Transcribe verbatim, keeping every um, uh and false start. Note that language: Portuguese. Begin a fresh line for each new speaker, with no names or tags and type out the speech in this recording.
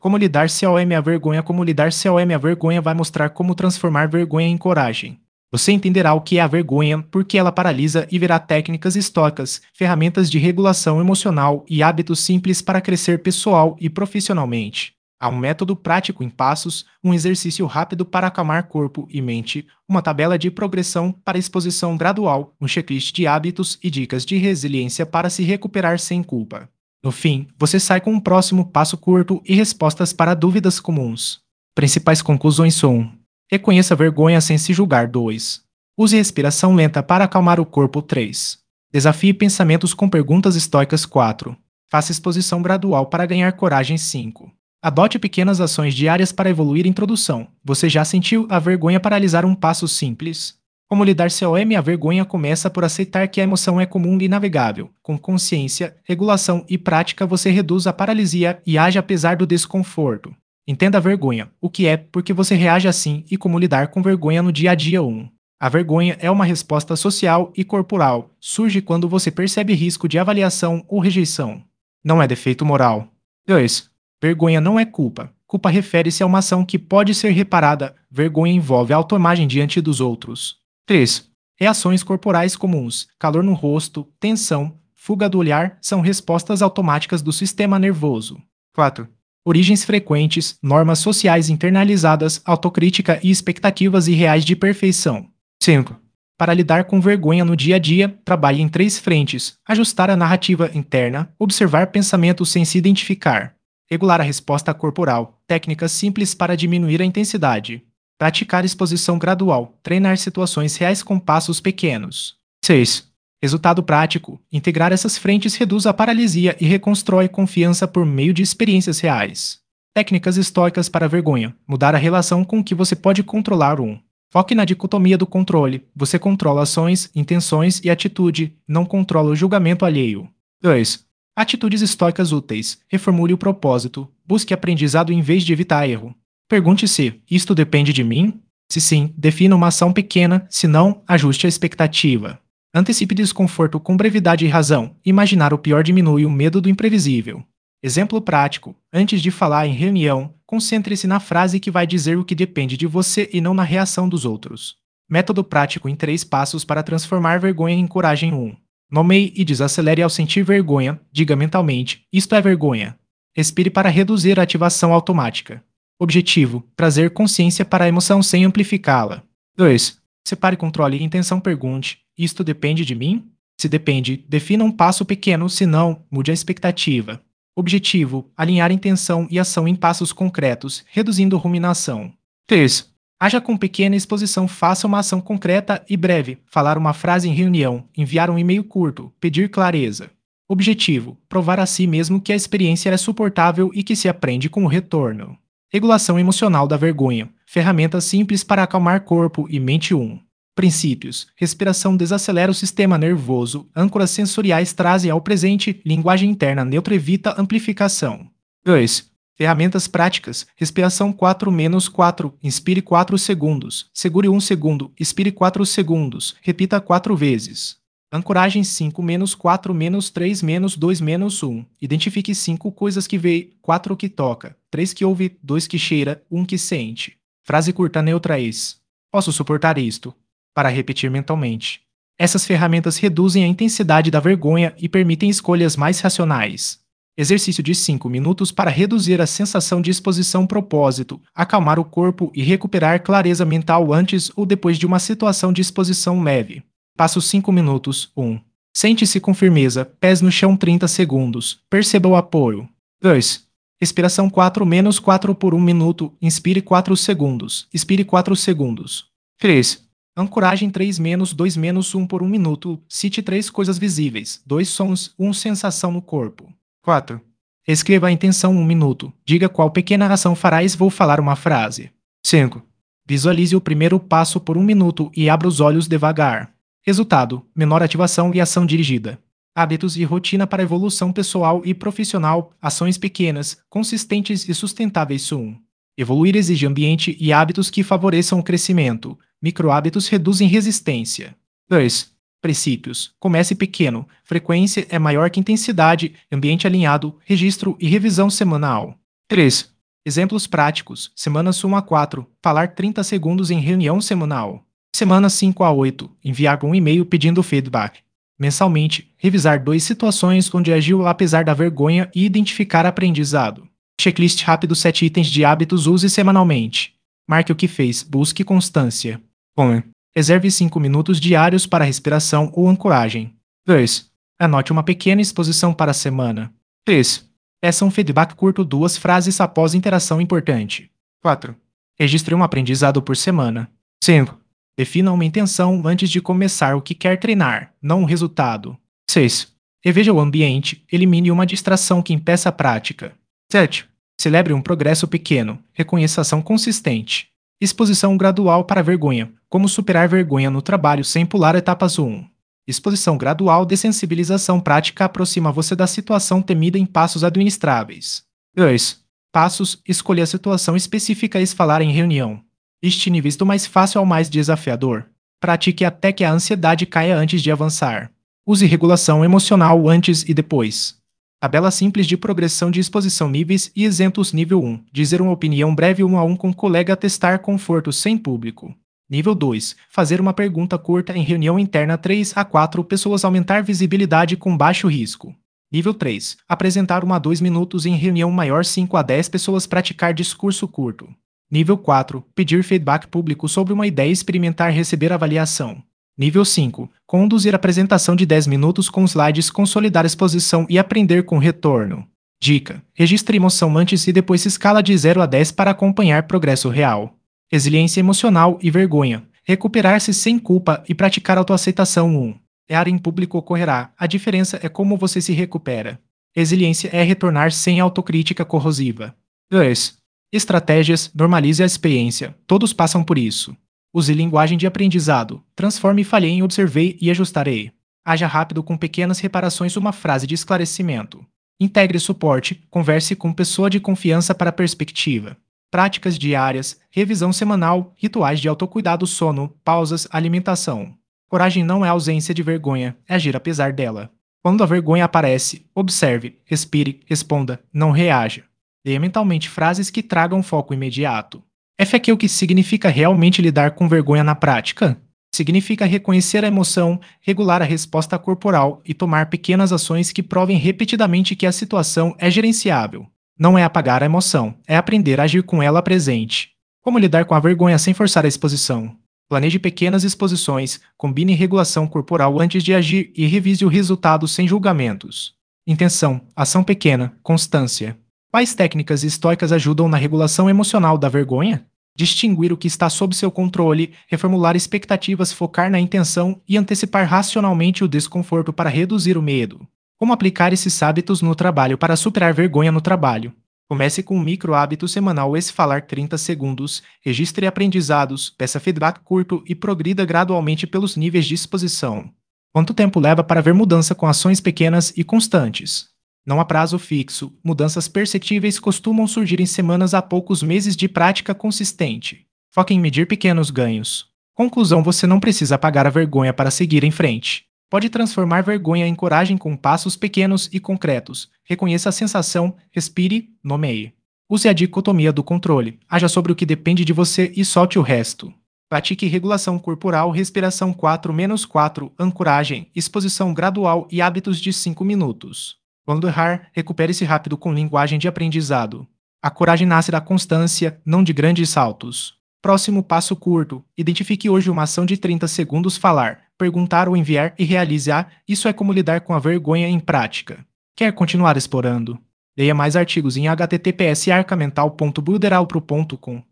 Como lidar com a vergonha? Como lidar com a vergonha vai mostrar como transformar vergonha em coragem. Você entenderá o que é a vergonha, por que ela paralisa e verá técnicas estoicas, ferramentas de regulação emocional e hábitos simples para crescer pessoal e profissionalmente. Há um método prático em passos, um exercício rápido para acalmar corpo e mente, uma tabela de progressão para exposição gradual, um checklist de hábitos e dicas de resiliência para se recuperar sem culpa. No fim, você sai com um próximo passo curto e respostas para dúvidas comuns. Principais conclusões são: reconheça a vergonha sem se julgar. dois. Use respiração lenta para acalmar o corpo. três. Desafie pensamentos com perguntas estoicas. quatro. Faça exposição gradual para ganhar coragem. cinco. Adote pequenas ações diárias para evoluir. Introdução. Você já sentiu a vergonha paralisar? Um passo simples. Como lidar com a vergonha? Começa por aceitar que a emoção é comum e navegável. Com consciência, regulação e prática você reduz a paralisia e age apesar do desconforto. Entenda a vergonha, o que é, por que você reage assim e como lidar com vergonha no dia a dia. um. A vergonha é uma resposta social e corporal. Surge quando você percebe risco de avaliação ou rejeição. Não é defeito moral. dois. Vergonha não é culpa. Culpa refere-se a uma ação que pode ser reparada. Vergonha envolve a autoimagem diante dos outros. três. Reações corporais comuns. Calor no rosto, tensão, fuga do olhar são respostas automáticas do sistema nervoso. quatro. Origens frequentes, normas sociais internalizadas, autocrítica e expectativas irreais de perfeição. cinco. Para lidar com vergonha no dia a dia, trabalhe em três frentes: ajustar a narrativa interna, observar pensamentos sem se identificar, regular a resposta corporal, técnicas simples para diminuir a intensidade, praticar exposição gradual, treinar situações reais com passos pequenos. seis. Resultado prático: integrar essas frentes reduz a paralisia e reconstrói confiança por meio de experiências reais. Técnicas estoicas para a vergonha: mudar a relação com o que você pode controlar. um. Foque na dicotomia do controle. Você controla ações, intenções e atitude, não controla o julgamento alheio. dois. Atitudes estoicas úteis: reformule o propósito. Busque aprendizado em vez de evitar erro. Pergunte-se: isto depende de mim? Se sim, defina uma ação pequena, se não, ajuste a expectativa. Antecipe desconforto com brevidade e razão. Imaginar o pior diminui o medo do imprevisível. Exemplo prático: antes de falar em reunião, concentre-se na frase que vai dizer o que depende de você e não na reação dos outros. Método prático em três passos para transformar vergonha em coragem. um. Nomeie e desacelere ao sentir vergonha. Diga mentalmente: isto é vergonha. Respire para reduzir a ativação automática. Objetivo: trazer consciência para a emoção sem amplificá-la. dois. Separe controle e intenção. Pergunte: isto depende de mim? Se depende, defina um passo pequeno, se não, mude a expectativa. Objetivo: alinhar intenção e ação em passos concretos, reduzindo ruminação. três. Haja com pequena exposição. Faça uma ação concreta e breve. Falar uma frase em reunião, enviar um e-mail curto, pedir clareza. Objetivo: provar a si mesmo que a experiência é suportável e que se aprende com o retorno. Regulação emocional da vergonha. Ferramentas simples para acalmar corpo e mente. um. Princípios: respiração desacelera o sistema nervoso, âncoras sensoriais trazem ao presente, linguagem interna neutra evita amplificação. dois. Ferramentas práticas: respiração quatro menos quatro, inspire quatro segundos, segure um segundo, expire quatro segundos, repita quatro vezes. Ancoragem cinco menos quatro menos três menos dois menos um. Identifique cinco coisas que vê, quatro que toca, três que ouve, dois que cheira, um que sente. Frase curta neutra ex: posso suportar isto. Para repetir mentalmente. Essas ferramentas reduzem a intensidade da vergonha e permitem escolhas mais racionais. Exercício de cinco minutos para reduzir a sensação de exposição. Propósito: acalmar o corpo e recuperar clareza mental antes ou depois de uma situação de exposição leve. Passo cinco minutos. um. Sente-se com firmeza, pés no chão. trinta segundos. Perceba o apoio. dois. Respiração quatro menos quatro por um minuto. Inspire quatro segundos. Expire quatro segundos. três. Ancoragem três menos dois menos um por um minuto. Cite três coisas visíveis, dois sons, uma sensação no corpo. quatro. Escreva a intenção um minuto. Diga qual pequena ação farás. Vou falar uma frase. cinco. Visualize o primeiro passo por um minuto e abra os olhos devagar. Resultado: menor ativação e ação dirigida. Hábitos e rotina para evolução pessoal e profissional. Ações pequenas, consistentes e sustentáveis. um. Evoluir exige ambiente e hábitos que favoreçam o crescimento. Microhábitos reduzem resistência. dois. Princípios: comece pequeno, frequência é maior que intensidade, ambiente alinhado, registro e revisão semanal. três. Exemplos práticos: semanas um a quatro, falar trinta segundos em reunião semanal. Semanas cinco a oito, enviar um e-mail pedindo feedback. Mensalmente, revisar duas situações onde agiu apesar da vergonha e identificar aprendizado. Checklist rápido sete itens de hábitos use semanalmente. Marque o que fez, busque constância. um. Reserve cinco minutos diários para respiração ou ancoragem. dois. Anote uma pequena exposição para a semana. três. Peça um feedback curto duas frases após interação importante. quatro. Registre um aprendizado por semana. cinco. Defina uma intenção antes de começar o que quer treinar, não o resultado. seis. Reveja o ambiente, elimine uma distração que impeça a prática. sete. Celebre um progresso pequeno, reconheça ação consistente. Exposição gradual para a vergonha, como superar vergonha no trabalho sem pular etapas um. Exposição gradual de sensibilização prática aproxima você da situação temida em passos administráveis. dois. Passos: escolha a situação específica e falar em reunião. Este níveis do mais fácil ao mais desafiador. Pratique até que a ansiedade caia antes de avançar. Use regulação emocional antes e depois. Tabela simples de progressão de exposição níveis e exemplos nível um. Dizer uma opinião breve um a um com colega testar conforto sem público. Nível dois. Fazer uma pergunta curta em reunião interna três a quatro pessoas aumentar visibilidade com baixo risco. Nível três. Apresentar um a dois minutos em reunião maior cinco a dez pessoas praticar discurso curto. Nível quatro. Pedir feedback público sobre uma ideia e experimentar receber avaliação. Nível cinco. Conduzir apresentação de dez minutos com slides, consolidar exposição e aprender com retorno. Dica: registre emoção antes e depois escala de zero a dez para acompanhar progresso real. Resiliência emocional e vergonha. Recuperar-se sem culpa e praticar autoaceitação um. Errar em público ocorrerá, a diferença é como você se recupera. Resiliência é retornar sem autocrítica corrosiva. dois. Estratégias: normalize a experiência, todos passam por isso. Use linguagem de aprendizado, transforme falhei em observei e ajustarei. Haja rápido com pequenas reparações uma frase de esclarecimento. Integre suporte, converse com pessoa de confiança para perspectiva. Práticas diárias, revisão semanal, rituais de autocuidado sono, pausas, alimentação. Coragem não é ausência de vergonha, é agir apesar dela. Quando a vergonha aparece, observe, respire, responda, não reaja. Leia mentalmente frases que tragam foco imediato. F A Q: o que significa realmente lidar com vergonha na prática? Significa reconhecer a emoção, regular a resposta corporal e tomar pequenas ações que provem repetidamente que a situação é gerenciável. Não é apagar a emoção, é aprender a agir com ela presente. Como lidar com a vergonha sem forçar a exposição? Planeje pequenas exposições, combine regulação corporal antes de agir e revise o resultado sem julgamentos. Intenção: ação pequena, constância. Quais técnicas estoicas ajudam na regulação emocional da vergonha? Distinguir o que está sob seu controle, reformular expectativas, focar na intenção e antecipar racionalmente o desconforto para reduzir o medo. Como aplicar esses hábitos no trabalho para superar vergonha no trabalho? Comece com um micro hábito semanal: esse falar trinta segundos, registre aprendizados, peça feedback curto e progrida gradualmente pelos níveis de exposição. Quanto tempo leva para ver mudança com ações pequenas e constantes? Não há prazo fixo, mudanças perceptíveis costumam surgir em semanas a poucos meses de prática consistente. Foque em medir pequenos ganhos. Conclusão: você não precisa apagar a vergonha para seguir em frente. Pode transformar vergonha em coragem com passos pequenos e concretos. Reconheça a sensação, respire, nomeie. Use a dicotomia do controle. Haja sobre o que depende de você e solte o resto. Pratique regulação corporal, respiração quatro menos quatro, ancoragem, exposição gradual e hábitos de cinco minutos. Quando errar, recupere-se rápido com linguagem de aprendizado. A coragem nasce da constância, não de grandes saltos. Próximo passo curto: identifique hoje uma ação de trinta segundos, falar, perguntar ou enviar e realize a. Isso é como lidar com a vergonha em prática. Quer continuar explorando? Leia mais artigos em h t t p s arcamental ponto builderalpro ponto com.